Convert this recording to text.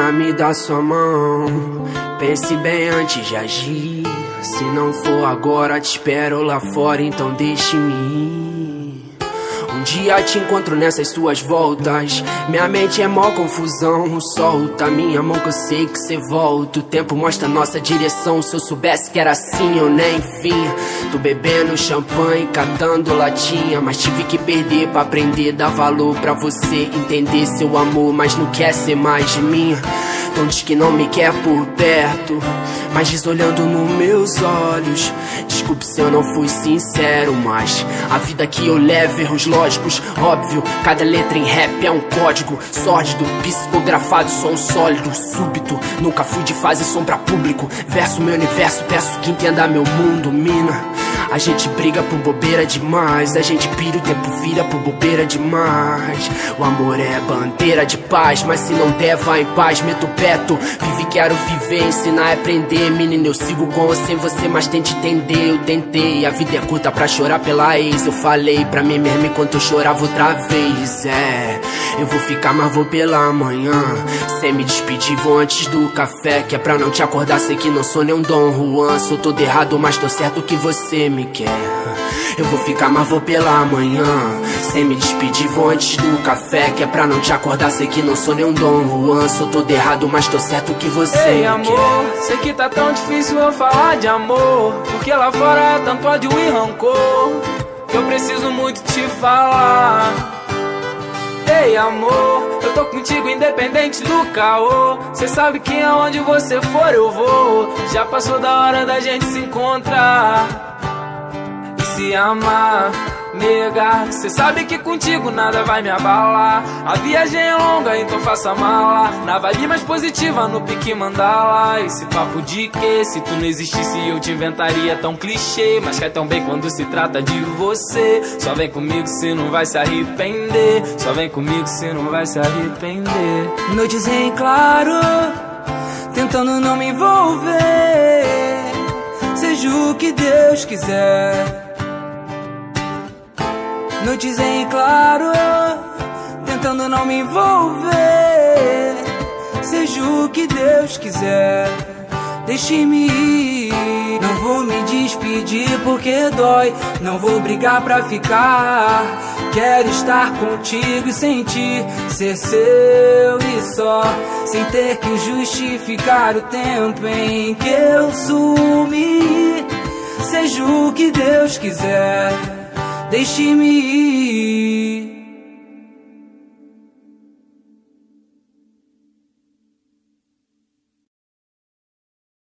Menina, me dá sua mão. Pense bem antes de agir. Se não for agora, te espero lá fora, então deixe-me ir. Um dia te encontro nessas suas voltas. Minha mente é mó confusão. Solta minha mão que eu sei que cê volta. O tempo mostra nossa direção. Se eu soubesse que era assim, eu nem vinha. Tô bebendo champanhe, catando latinha, mas tive que perder pra aprender. Dar valor pra você entender seu amor, mas não quer ser mais de mim. Então diz que não me quer por perto, mas diz olhando nos meus olhos. Desculpe se eu não fui sincero, mas a vida que eu levo, erros lógicos, óbvio. Cada letra em rap é um código sórdido, psicografado, som sólido, súbito. Nunca fui de fazer som pra público. Verso meu universo, peço que entenda meu mundo, mina. A gente briga por bobeira demais, a gente pira, o tempo vira por bobeira demais. O amor é bandeira de paz, mas se não der, vai em paz. Meto o peto, vive, quero viver, ensinar e aprender. Menina, eu sigo com ou sem você, mas tente entender. Eu tentei, a vida é curta pra chorar pela ex. Eu falei pra mim mesmo enquanto eu chorava outra vez. Eu vou ficar, mas vou pela manhã. Sem me despedir, vou antes do café, que é pra não te acordar, sei que não sou nem um Dom Juan. Sou todo errado, mas tô certo que você me quer. Eu vou ficar, mas vou pela manhã. Sem me despedir, vou antes do café, que é pra não te acordar, sei que não sou nem um Dom Juan. Sou todo errado, mas tô certo que você me Ei, amor, quer. sei que tá tão difícil eu falar de amor, porque lá fora é tanto ódio e rancor, que eu preciso muito te falar. Ei, amor, eu tô contigo independente do caô. Cê sabe que aonde você for eu vou. Já passou da hora da gente se encontrar e se amar, nega. Cê sabe que contigo nada vai me abalar. A viagem é longa, então faça mala. Na vibe mais positiva, no pique mandala. Esse papo de que se tu não existisse eu te inventaria tão clichê, mas cai tão bem quando se trata de você. Só vem comigo, cê não vai se arrepender. Só vem comigo, cê não vai se arrepender. Noites em claro, tentando não me envolver. Seja o que Deus quiser. Noites em claro, tentando não me envolver. Seja o que Deus quiser, deixe-me ir. Não vou me despedir porque dói. Não vou brigar pra ficar. Quero estar contigo e sentir ser seu e só, sem ter que justificar o tempo em que eu sumi. Seja o que Deus quiser, deixe-me ir.